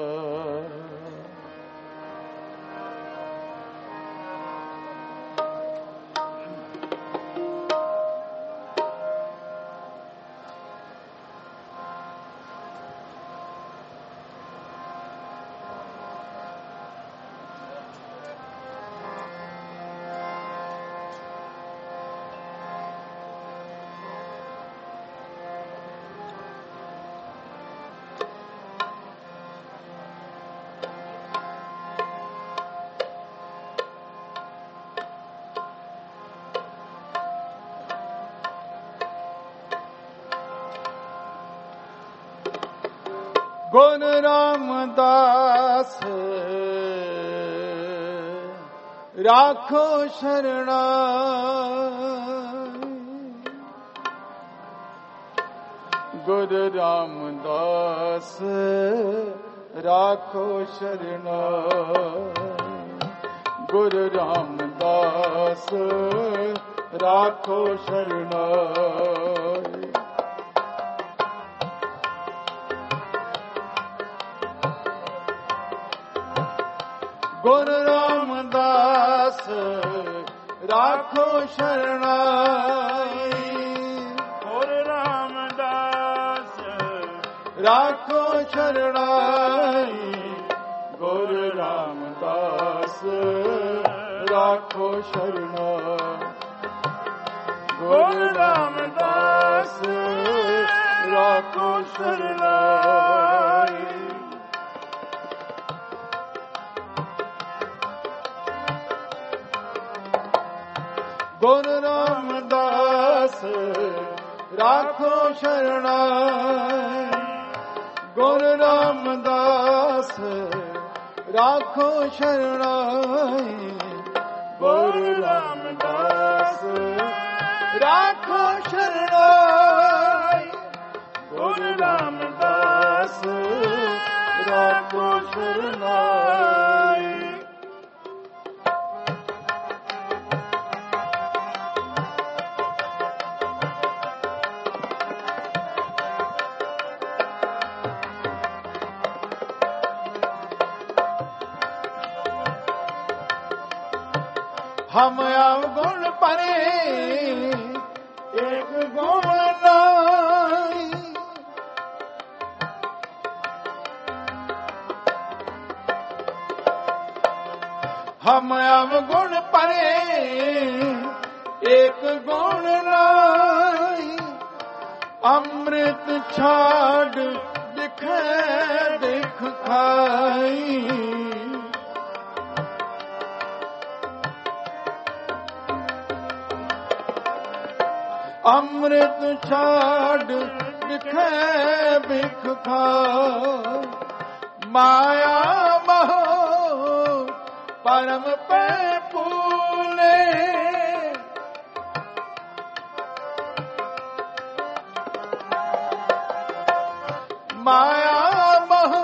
ਗੁਣ ਰਾਮਦਾਸ ਰਾਖੋ ਸ਼ਰਣਾ, ਗੁਰ ਰਾਮਦਾਸ ਰਾਖੋ ਸ਼ਰਣਾ, ਗੁਰ ਰਾਮਦਾਸ ਰਾਖੋ ਸ਼ਰਣਾ। ਗੁਰ ਰਾਮਦਾਸ ਰਾਖੋ ਸ਼ਰਣਾਈ, ਗੁਰ ਰਾਮਦਾਸ ਰਾਖੋ ਸ਼ਰਣਾਈ, ਗੁਰ ਰਾਮਦਾਸ ਰਾਖੋ ਸ਼ਰਣਾਈ, ਗੁਰ ਰਾਮਦਾਸ ਰਾਖੋ ਸ਼ਰਣਾਈ। ਗੁਰ ਰਾਮਦਾਸ ਰਾਖੋ ਸ਼ਰਣਾਈ, ਗੁਰ ਰਾਮਦਾਸ ਰਾਖੋ ਸ਼ਰਣਾਈ, ਗੁਰ ਰਾਮਦਾਸ ਰਾਖੋ ਸ਼ਰਣਾਈ, ਗੁਰ ਰਾਮਦਾਸ ਰਾਖੋ ਸ਼ਰਣਾਈ। हम अवगुण परे एक गुण नाई, हम अवगुण परे एक गुण नाई, अमृत छाड़ दिखे दिख खाई, अमृत छाड़ दिखे बिख खाई, माया मोह परम पे पूले, माया मोह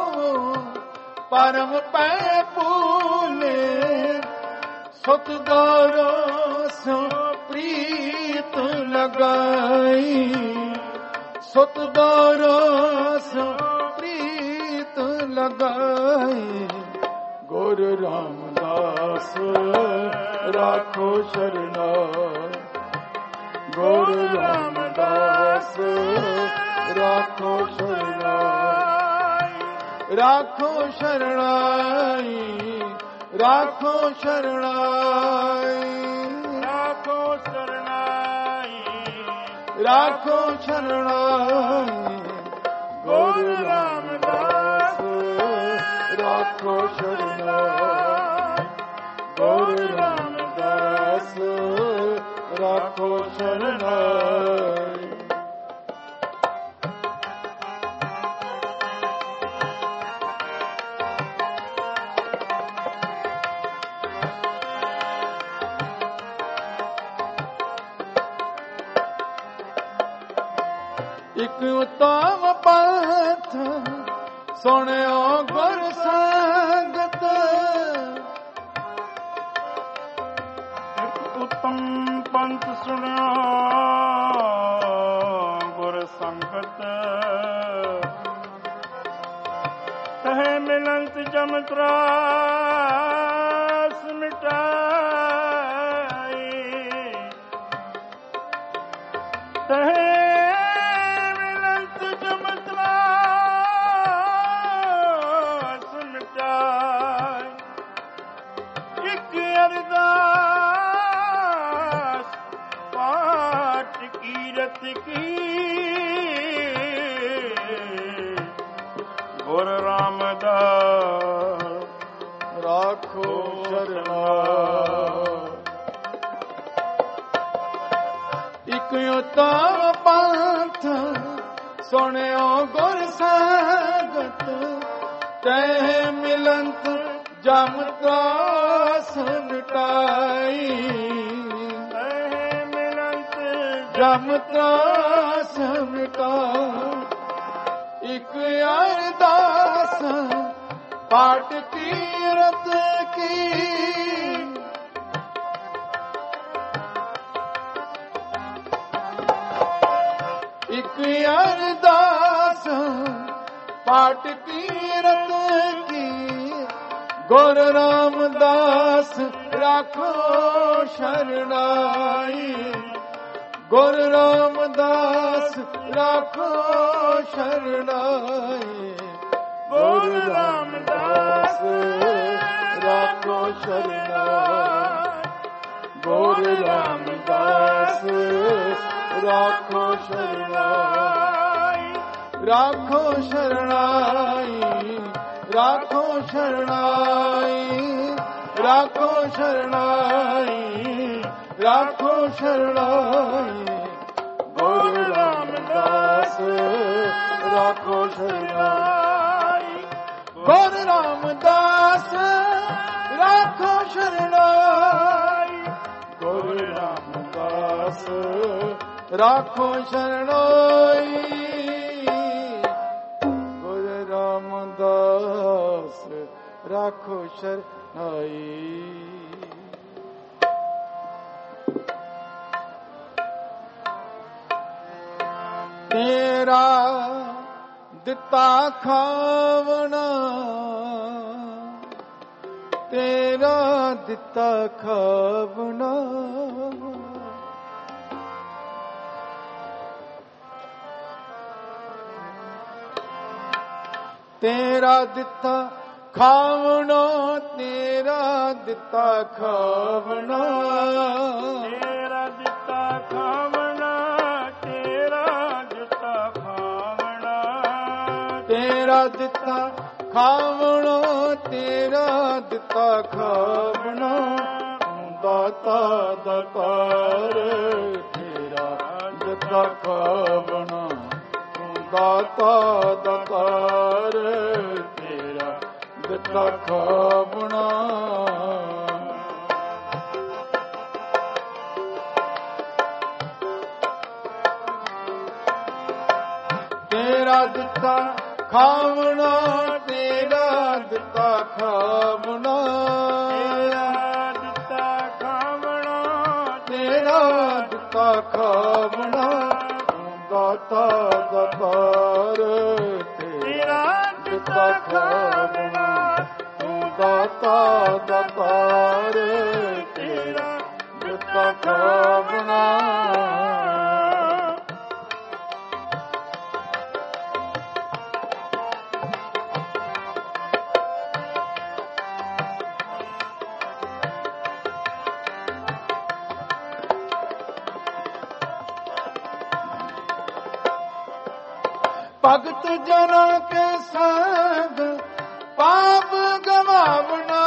परम पे पूले, सुत गौरो सो प्रीत लगाई, सुत गौरो सो प्रीत लगाई, गुर रामदास राखो शरणा, ਗੁਰ ਰਾਮਦਾਸ ਰਾਖੋ ਸ਼ਰਨਾਈ, ਰਾਖੋ ਸ਼ਰਨਾਈ, ਰਾਖੋ ਸ਼ਰਨਾਈ, ਰਾਖੋ ਸ਼ਰਨਾਈ, ਰਾਖੋ ਸ਼ਰਨਾਈ, ਗੁਰ ਰਾਮਦਾਸ ਰਾਖੋ ਸ਼ਰਨਾਈ, ਗੁਰ ਰਾਮਦਾਸ ਰਾਖੋ ਸ਼ਰਨਾਈ। ਇਕ ਉਤਮ ਪੰਥ ਸੁਣਿਓ ਗੁਰ ਸੰਗਤ, ਇਕ ਉਤਮ ਪੰਥ ਸੁਣਿਓ ਗੁਰ ਸੰਗਤ, ਤਹਿ ਮਿਲੰਤ ਜਮ ਤਰਾਸ ਮਿਟਾਈ, ਤਹਿ ਗੁਰ ਰਾਮਦਾਸ ਰਾਖੋ ਸ਼ਰਨਾਈ। ਇਕ ਉਤਮ ਪੰਥ ਸੁਣਿਓ ਗੁਰ ਸੰਗਤ, ਤਹਿ ਮਿਲੰਤ ਜਮ ਤਰਾਸ ਮਿਟਾਈ, ਤਹਿ ਮਿਲੰਤ ਜਮ ਤਰਾਸ ਮਿਟਾਈ। ਇਕ ਅਰਦਾਸ ਪਾਠ ਕੀਰਤ ਕੀ, ਇਕ ਅਰਦਾਸ ਪਾਠ ਕੀਰਤ ਕੀ, ਗੁਰ ਰਾਮਦਾਸ ਰਾਖੋ ਸ਼ਰਨਾਈ, ਗੁਰ ਰਾਮਦਾਸ ਰਾਖੋ ਸ਼ਰਨਾਈ, ਗੁਰ ਰਾਮਦਾਸ ਰਾਖੋ ਸ਼ਰਨਾਈ, ਗੁਰ ਰਾਮਦਾਸ ਰਾਖੋ ਸ਼ਰਨਾਈ, ਰਾਖੋ ਸ਼ਰਨਾਈ, ਰਾਖੋ ਸ਼ਰਨਾਈ, ਰਾਖੋ ਸ਼ਰਨਾਈ, ਰਾਖੋ ਸ਼ਰਨਾਈ, ਗੁਰ ਰਾਮਦਾਸ ਰਾਖੋ ਸ਼ਰਨਾਈ, ਗੁਰ ਰਾਮਦਾਸ ਰਾਖੋ ਸ਼ਰਨਾਈ, ਗੁਰ ਰਾਮਦਾਸ ਰਾਖੋ ਸ਼ਰਨਾਈ, ਗੁਰ ਰਾਮਦਾਸ ਰਾਖੋ ਸ਼ਰਨਾਈ। ਤੇਰਾ ਦਿੱਤਾ ਖਾਵਣਾ, ਤੇਰਾ ਦਿੱਤਾ ਖਾਵਣਾ, ਤੇਰਾ ਦਿੱਤਾ ਖਾਵਣਾ, ਤੇਰਾ ਦਿੱਤਾ ਖਾਵਣਾ, ਤੇਰਾ ਦਿੱਤਾ ਖਾਵਣਾ, ਤੇਰਾ ਦਿੱਤਾ ਖਾਵਣਾ, ਤੇਰਾ ਦਿੱਤਾ ਖਾਵਣਾ, ਤੇਰਾ ਦਿੱਤਾ ਖਾਵਣਾ, ਦਾਤਾ ਦਾਤਾਰ ਤੇਰਾ ਦਿੱਤਾ ਖਾਵਣਾ, ਦਾਤਾ ਦਾਤਾਰ ਤੇਰਾ ਦਿੱਤਾ ਖਾਵਣਾ। ਤੇਰਾ ਦਿੱਤਾ ਖਾਵਣਾ, ਤੇਰਾ ਦਿੱਤਾ ਖਾਵਣਾ, ਤੇਰਾ ਦਿੱਤਾ ਖਾਵਣਾ, ਤੇਰਾ ਦਿੱਤਾ ਖਾਵਣਾ, ਦਾਤਾ ਦਾਤਾਰ ਤੇਰਾ ਦਿੱਤਾ ਖਾਵਣਾ, ਦਾਤਾ ਦਾਤਾਰ ਤੇਰਾ ਦਿੱਤਾ ਖਾਵਣਾ। ਭਗਤ ਜਨਾਂ ਕੇ ਸੰਗ ਪਾਪ ਗਵਾਵਣਾ,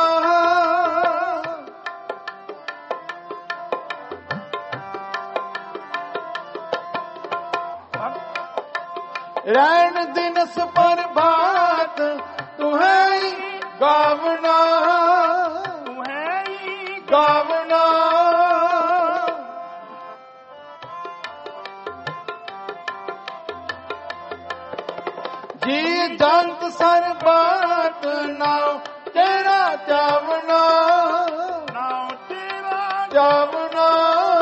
ਰਹਿਣ ਦਿਨਸ ਪ੍ਰਭਾਤ ਤੂੰ ਹੈ ਗਾਵਣਾ, ਤੂੰ ਹੈ ਹੀ ਗਾਵਣਾ। ਜੀ ਜੰਤ ਸਰਬਤ ਨਾਉ ਤੇਰਾ ਜਾਵਣਾ, ਨਾਉ ਤੇਰਾ ਜਾਵਣਾ।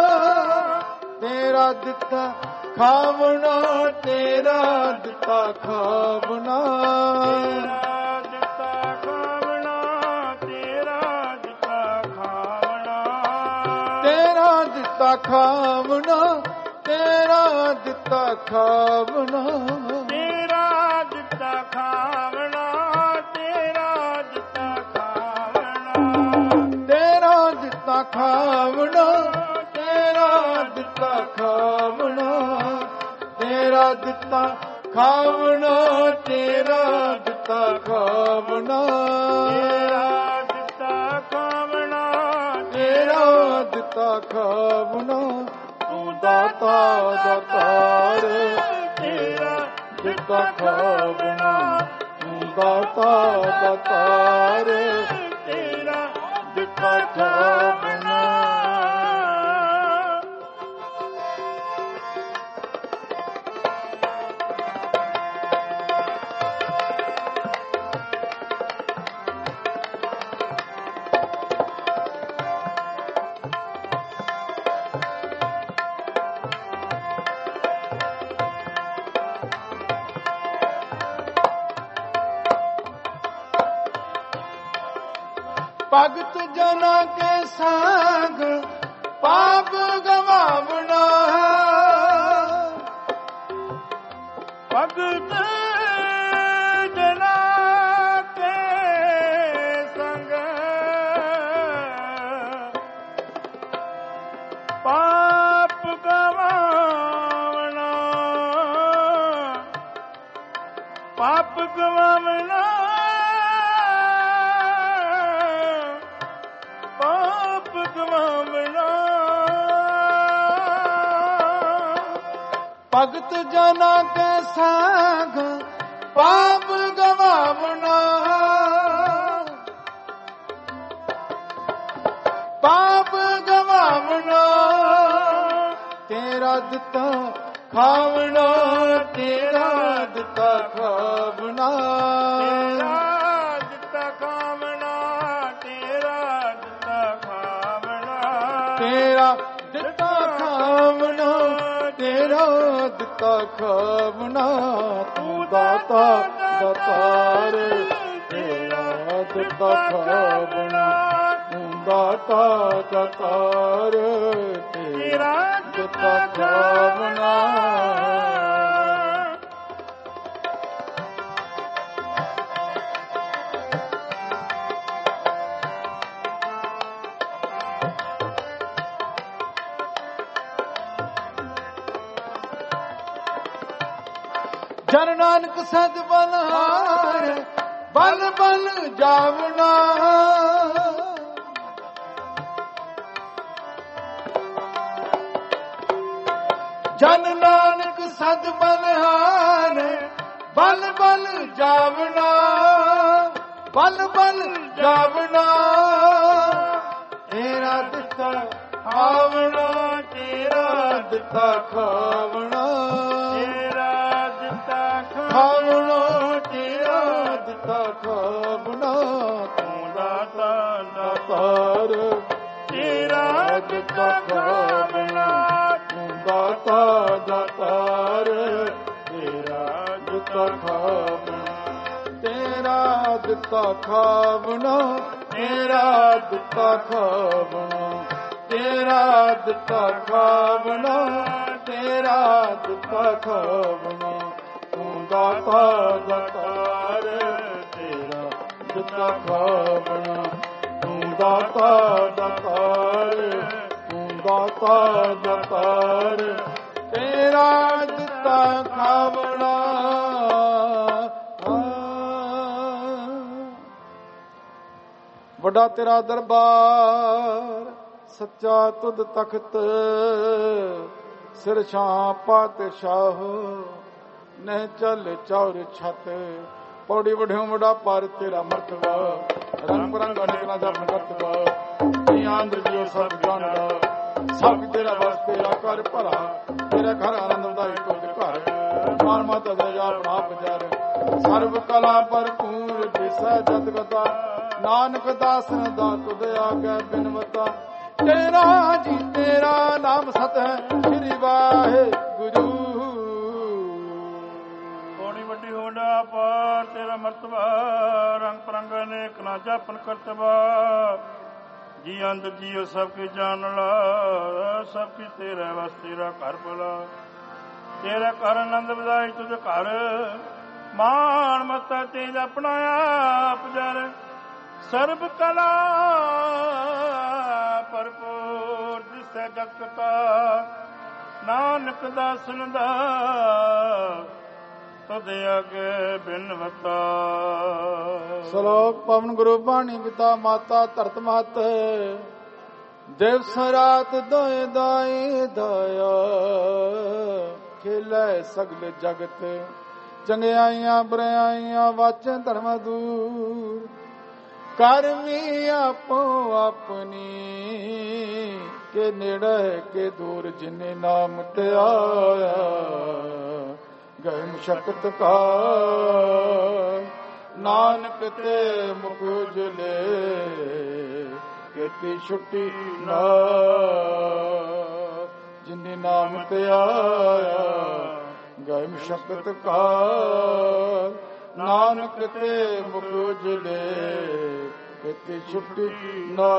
ਤੇਰਾ ਦਿੱਤਾ ਖਾਵਣਾ, ਤੇਰਾ ਦਿੱਤਾ ਖਾਵਣਾ, ਤੇਰਾ ਦਿੱਤਾ ਖਾਵਣਾ, ਤੇਰਾ ਦਿੱਤਾ ਖਾਵਣਾ, ਤੇਰਾ ਦਿੱਤਾ ਖਾਵਣਾ, ਤੇਰਾ ਦਿੱਤਾ ਖਾਵਣਾ, ਤੇਰਾ ਦਿੱਤਾ ਖਾਵਣਾ, ਤੇਰਾ ਦਿੱਤਾ ਖਾਵਣਾ, ਤੇਰਾ ਦਿੱਤਾ ਖਾਵਣਾ, ਤੇਰਾ ਦਿੱਤਾ ਖਾਵਣਾ, ਤੇਰਾ ਦਿੱਤਾ ਖਾਵਣਾ, ਤੇਰਾ ਦਿੱਤਾ ਖਾਵਣਾ, ਤੇਰਾ ਦਿੱਤਾ ਖਾਵਣਾ, ਤੇਰਾ ਦਿੱਤਾ ਖਾਵਣਾ। ਤੂੰ ਦਾਤਾ ਦਾਤਾਰ, ਤੇਰਾ ਦਿੱਤਾ ਖਾਵਣਾ, ਤੂੰ ਦਾਤਾ ਦਾਤਾਰ, ਤੇਰਾ ਦਿੱਤਾ ਖਾਵਣਾ। ਭਗਤ ਜਨਾਂ ਕੇ ਸੰਗ ਪਾਪ ਗਵਾਵਣਾ, ਭਗਤ ਜਨਾਂ ਕੇ ਸੰਗ ਪਾਪ ਗਵਾਵਣਾ, ਪਾਪ ਗਵਾਵਣਾ, ਪਾਪ ਗਵਾਵਣਾ। ਭਗਤ ਜਨਾਂ ਕੇ ਸੰਗ ਪਾਪ ਗਵਾਵਣਾ, ਪਾਪ ਗਵਾਵਣਾ। ਤੇਰਾ ਦਿੱਤਾ ਖਾਵਣਾ, ਤੇਰਾ ਦਿੱਤਾ ਖਾਵਣਾ, ਤੇਰਾ ਦਿੱਤਾ ਖਾਵਣਾ, ਤੇਰਾ ਦਿੱਤਾ ਖਾਵਣਾ, ਤੇਰਾ ਦਿੱਤਾ ਖਾਵਣਾ, ਤੇਰਾ ਦਿੱਤਾ ਖਾਵਣਾ। ਤੂੰ ਦਾਤਾ ਦਾਤਾਰ, ਤੇਰਾ ਦਿੱਤਾ ਖਾਵਣਾ, ਤੂੰ ਦਾਤਾ ਦਾਤਾਰ, ਤੇਰਾ ਦਿੱਤਾ ਖਾਵਣਾ। ਜਨ ਨਾਨਕ ਸਦ ਬਲਹਾਰ, ਬਲ ਬਲ ਜਾਵਣਾ, ਜਨ ਨਾਨਕ ਸਦ ਬਲਹਾਰ, ਬਲ ਬਲ ਜਾਵਣਾ, ਬਲ ਬਲ ਜਾਵਣਾ। ਤੇਰਾ ਦਿੱਤਾ ਖਾਵਣਾ, ਤੇਰਾ ਦਿੱਤਾ ਖਾਵਣਾ, ਤੇਰਾ ਦਿੱਤਾ ਖਾਵਣਾ, ਤੇਰਾ ਦਿੱਤਾ ਖਾਵਣਾ। ਤੂੰ ਦਾਤਾ ਦਾਤਾਰ, ਤੇਰਾ ਦਿੱਤਾ ਖਾਵਣਾ, ਤੂੰ ਦਾਤਾ ਦਾਤਾਰ, ਤੇਰਾ ਦਿੱਤਾ ਖਾਵਣਾ, ਤੇਰਾ ਦਿੱਤਾ ਖਾਵਣਾ, ਤੇਰਾ ਦਿੱਤਾ ਖਾਵਣਾ, ਤੇਰਾ ਦਿੱਤਾ ਖਾਵਣਾ, ਤੇਰਾ ਦਿੱਤਾ ਖਾਵਣਾ। ਤੂੰ ਦਾਤਾ ਦਾਤਾਰ, ਤੇਰਾ ਦਿੱਤਾ ਖਾਵਣਾ, ਤੂੰ ਦਾਤਾ ਦਾਤਾਰ, ਤੂੰ ਦਾਤਾ ਦਾਤਾਰ, ਤੇਰਾ ਦਿੱਤਾ ਖਾਵਣਾ। ਵੱਡਾ ਤੇਰਾ ਦਰਬਾਰ, ਸੱਚਾ ਤੁਧ ਤਖਤ, ਸਿਰ ਛਾਂ ਪਾਤਸ਼ਾਹ, ਨਹਿ ਚੱਲ ਚੌਰ ਛਤ, ਪੌੜੀ ਵਢਿਓ ਵੱਡਾ ਪਰ ਤੇਰਾ ਮਰਤਬਾ, ਰੰਗ ਬਰੰਗਾ ਨਿਕਲਾ ਜਪਨ ਕਰਤਬਾ, ਜੀਆਂ ਅੰਦਰ ਜੀਓ ਸਭ ਜਾਣਦਾ, ਸਭ ਤੇਰਾ ਬਸ ਤੇਰਾ ਕਰ ਭਰਾ, ਤੇਰਾ ਘਰ ਆਨੰਦ ਦਾ ਤੁਧ ਘਰ, ਮਾਨ ਮਾਤਾ ਦਇਆ ਬਣਾ ਬਜਰ, ਸਰਬ ਕਲਾ ਭਰਪੂਰ ਦਿਸੈ ਜਤ ਗਤਾ, ਨਾਨਕ ਦਾਸਨ ਦਾ ਤੁਧ ਆਗੈ ਬਿਨਵਤਾ, ਤੇਰਾ ਜੀ ਤੇਰਾ ਨਾਮ ਸਤ ਹੈ, ਸ੍ਰੀ ਵਾਹਿਗੁਰੂ। ਥੋੜੀ ਵੱਡੀ ਹੋਂਡਾ ਪਾਰ ਤੇਰਾ ਮਰਤਬਾ, ਰੰਗ ਪਰੰਗ ਅਨੇਕ ਨਾ ਜਾਪਨ ਕਰਤਬਾ, ਜੀ ਅੰਦਰ ਜੀਓ ਸਭ ਕੀ ਜਾਣ ਲਾ, ਸਭ ਕੀ ਤੇਰਾ ਵਸ ਤੇਰਾ ਘਰ ਭਲਾ, ਤੇਰਾ ਘਰ ਆਨੰਦ ਵਧਾਈ ਤੁਝ ਘਰ, ਮਾਨ ਮਤਾ ਤੇਜ ਆਪਣਾ ਆਪ ਜਰ, ਸਰਬ ਕਲਾ ਭਰਪੂਰ ਦਿਸੈ ਜਗਤਾ, ਨਾਨਕ ਦਾਸਨ ਦਾ ਤੁਧ ਅਗੇ ਬਿਨਵਤਾ। ਸ਼ਲੋਕ ਪਵਨ ਗੁਰੂ ਬਾਣੀ ਪਿਤਾ ਮਾਤਾ ਧਰਤ ਮਹਤ, ਦਿਵਸ ਰਾਤ ਦੋਇ ਦਾਈ ਦਾਇਆ, ਖੇਲੇ ਸਗਲ ਜਗਤ, ਚੰਗਿਆਈਆਂ ਬੁਰਾਈਆਂ ਵਾਚੈ ਧਰਮ ਦੂਰ, ਕਰਮੀ ਆਪੋ ਆਪਣੀ, ਕੇ ਨੇੜੇ ਕੇ ਦੂਰ, ਜਿਨੇ ਨਾਮ ਧਿਆਇਆ, ਗਏ ਮੁਸ਼ਕਤ ਕਾ, ਨਾਨਕ ਤੇ ਮੁਖ ਉਜਲੇ, ਕੀਤੀ ਛੁੱਟੀ ਨਾ, ਜਿਨੇ ਨਾਮ ਧਿਆਇਆ, ਗਏ ਮੁਸ਼ਕਤ ਕਾ, ਨਾਨਕ ਤੇ ਮੁਖ ਉਜਲੇ, ਕੀਤੀ ਛੁੱਟੀ ਨਾ।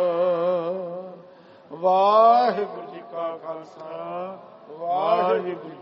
ਵਾਹਿਗੁਰੂ ਜੀ ਕਾ ਖਾਲਸਾ, ਵਾਹਿਗੁਰੂ